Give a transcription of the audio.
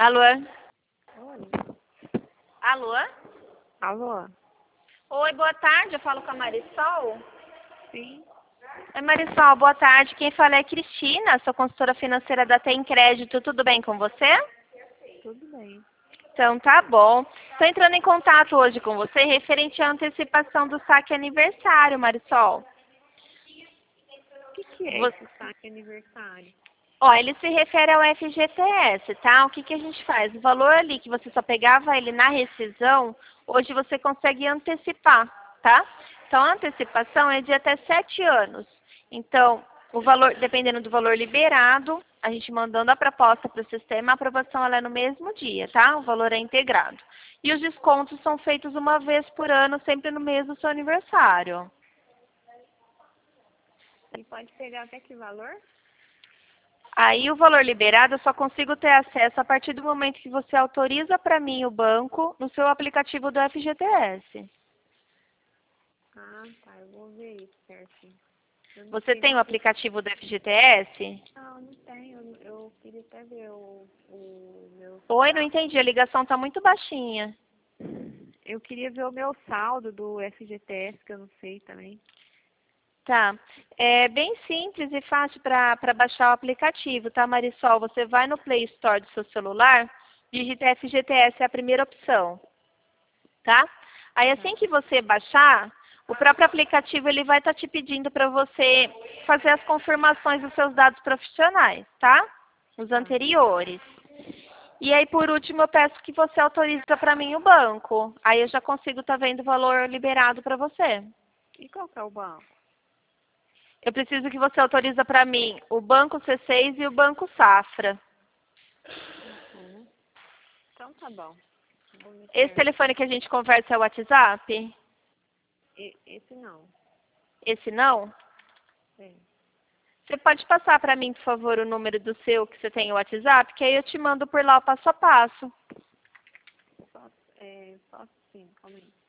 Alô? Oi. Alô? Alô? Oi, boa tarde. Eu falo com a Marisol. Sim. Oi, Marisol, boa tarde. Quem fala é a Cristina, sou consultora financeira da Tem Crédito. Tudo bem com você? Tudo bem. Então tá bom. Estou entrando em contato hoje com você referente à antecipação do saque aniversário, Marisol. O que é Você... esse saque aniversário? Ó, ele se refere ao FGTS, tá? O que a gente faz? O valor ali que você só pegava ele na rescisão, hoje você consegue antecipar, tá? Então, a antecipação é de até 7 anos. Então, o valor, dependendo do valor liberado, a gente mandando a proposta para o sistema, a aprovação ela é no mesmo dia, tá? O valor é integrado. E os descontos são feitos uma vez por ano, sempre no mês do seu aniversário. E pode pegar até que valor? Aí o valor liberado eu só consigo ter acesso a partir do momento que você autoriza para mim o banco no seu aplicativo do FGTS. Ah, tá. Eu vou ver isso certinho. Eu não Você sei tem nem o se... aplicativo do FGTS? Não, não tenho. Eu queria até ver o meu Oi, não saldo. entendi. A ligação está muito baixinha. Eu queria ver o meu saldo do FGTS, que eu não sei também. Tá. É bem simples e fácil para baixar o aplicativo, tá, Marisol? Você vai no Play Store do seu celular, digita FGTS, é a primeira opção, tá? Aí assim que você baixar, o próprio aplicativo ele vai estar te pedindo para você fazer as confirmações dos seus dados profissionais, tá? Os Tá. anteriores. E aí, por último, eu peço que você autorize para mim o banco. Aí eu já consigo estar vendo o valor liberado para você. E qual que é o banco? Eu preciso que você autorize para mim o Banco C6 e o Banco Safra. Uhum. Então tá bom. Vou me Esse certo. telefone que a gente conversa é o WhatsApp? Esse não. Esse não? Tem. Você pode passar para mim, por favor, o número do seu que você tem o WhatsApp, que aí eu te mando por lá o passo a passo. Só sim, calma aí.